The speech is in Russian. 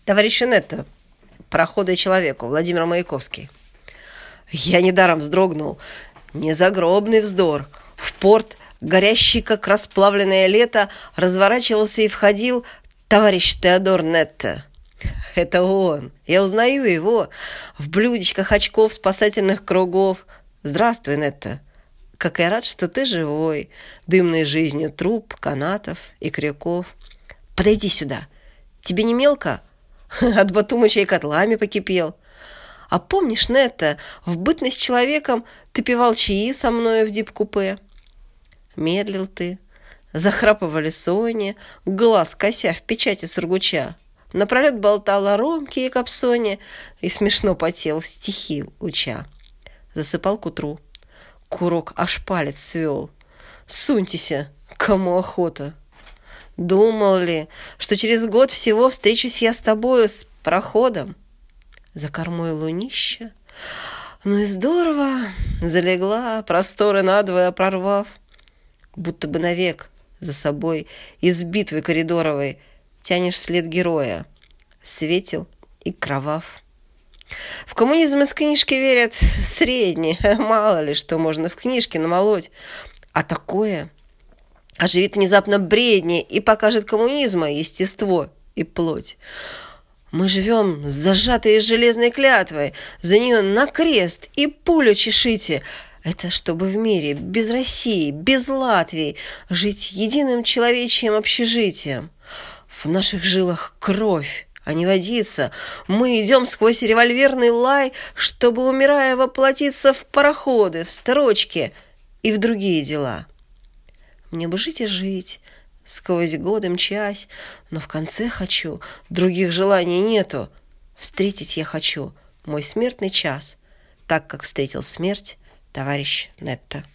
Товарищу Нетто, пароходу и человеку, Владимир Маяковский. Я недаром вздрогнул. Незагробный вздор. В порт, горящий, как расплавленное лето, разворачивался и входил товарищ Теодор Нетто. Это он. Я узнаю его. В блюдечках очков спасательных кругов. Здравствуй, Нетто. Как я рад, что ты живой. Дымной жизнью труб, канатов и крюков. Подойди сюда. Тебе не мелко? От Батумыча котлами покипел. А помнишь, Нетто, в бытность человеком ты пивал чаи со мною в дип-купе? Медлил ты. Захрапывали Сони, глаз кося в печати сургуча. Напролет болтал о ромке и капсоне и смешно потел, стихи уча. Засыпал к утру. Курок аж палец свел. Суньтеся, кому охота. Думал ли, что через год всего встречусь я с тобою с пароходом? За кормой лунища. Ну и здорово, залегла, просторы надвое прорвав. Будто бы навек за собой из битвы коридоровой тянешь след героя, светел и кровав. В коммунизм из книжки верят средне, мало ли что можно в книжке намолоть. А такое оживит внезапно бредни и покажет коммунизма естество и плоть. Мы живем с зажатой железной клятвой, за нее на крест и пулю чешите. Это чтобы в мире без России, без Латвии жить единым человечьим общежитием. В наших жилах кровь, а не водица. Мы идем сквозь револьверный лай, чтобы, умирая, воплотиться в пароходы, в строчки и в другие дела. Мне бы жить и жить, сквозь годы мчась, но в конце хочу, других желаний нету. Встретить я хочу мой смертный час, так как встретил смерть товарищ Нетто.